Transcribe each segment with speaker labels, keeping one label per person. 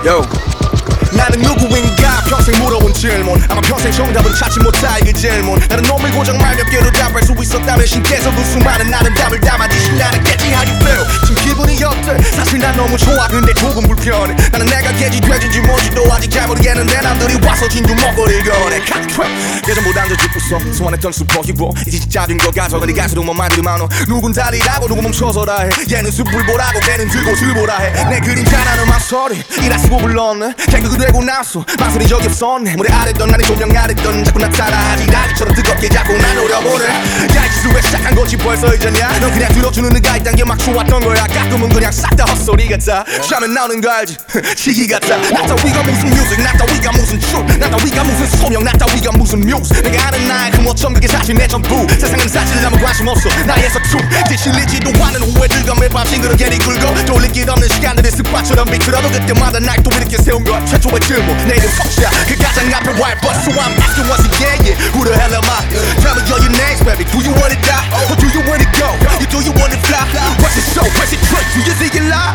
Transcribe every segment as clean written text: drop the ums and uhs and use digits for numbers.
Speaker 1: Yo. 나는 누구인가 평생 물어본 질문 아마 평생 정답은 찾지 못할 그 질문 나는 놈을 고정 말 몇 개로 답할 수 있었다면 신께서 그 수많은 아름다움을 담아주신 나는 깨지 how you feel 지금 기분이 어때 사실 난 너무 좋아 근데 조금 불편해 나는 내가 개지 돼지인지 뭔지도 아직 잘 모르겠는데 남들이 와서 진주 먹거리를 거래 예전보단 더 기쁘어 소원했던 슈퍼히로 이제 진짜 된 거 가져가 네 가수로 뭐 말들이 많어 누군 달리라고 누구 멈춰서라 해 얘는 숲을 보라고 걔는 들고 들보라 해내 그림자 나는 막소리 이라쓰고 불렀네 갱그그 되고 나서 망설인 적이 없었네 무대 아랬던 나는 조명 아랬던 자꾸 나타나 하지 나기처럼 뜨겁게 자꾸 난 노려보네 야 이제 왜 시작한 거지 벌써 이제냐 넌 그냥 들어주는 네가 있단 게 막 좋았던 거야 가끔은 그냥 싹 다 헛소리 같아 shaman 나오는 거 알지 시기 같아 나 따위가 무슨 뮤직 나 따위가 무슨 truth 나 따위가 무슨 소명 나 따위가 무슨 뮤즈 내가 아는 나의 그 어쩜 그게 사실 내 전부 세상은 사실 아무 관심 없어 나의 서투 뒤실리지도 않은 후회들과 매밤 싱그러 괜히 굴고 돌릴 길 없는 시간들의 습관처럼 비틀어도 그때마다 날 또 이렇게 세운 것 최초의 질문 내 이름 석자 그 가장 앞에 white bus so I'm asking once again yeah who the hell am I tell me all your names baby do you wanna die or do you wanna go you do you wanna fly what's it show what's it trick do you think it live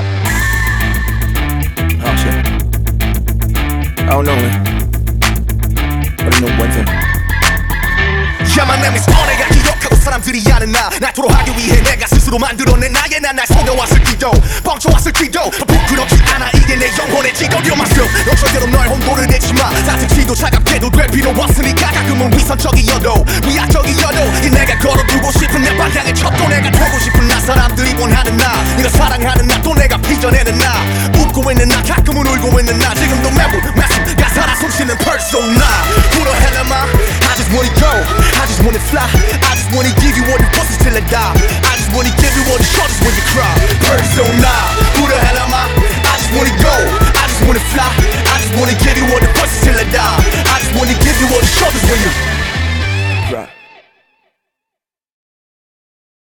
Speaker 1: oh shit I don't know man but I know one thing yeah my name is 내가 기억하고 사람들이 아는 나 나토록 하기 위해 내가 스스로 만들어낸 나의 난 날 속여왔을지도 뻥쳐왔을지도 부끄럽지 않아 이게 내 영혼의 지도 You're myself 너 절대로 널 혼돈을 내지마 따뜻히도 차갑게도 될 필요 없으니까 가끔은 위선적이어도 위약적이어도 이 내가 걸어두고 싶은 내 방향의 첩도 내가 되고 싶은 나 사람들이 원하는 나 네가 사랑하는 나 또 내가 빚어내는 나 웃고 있는 나 가끔은 울고 있는 나 지금도 매부 매순 가사라 숨쉬는 persona Who the hell am I? I just wanna go I just wanna fly I just wanna give you all the pussies till I die I just wanna give you all the shoulders when you cry Persona Who the hell am I? I just wanna go I just wanna fly I just wanna give you all the pussies till I die I just wanna give you all the shoulders when you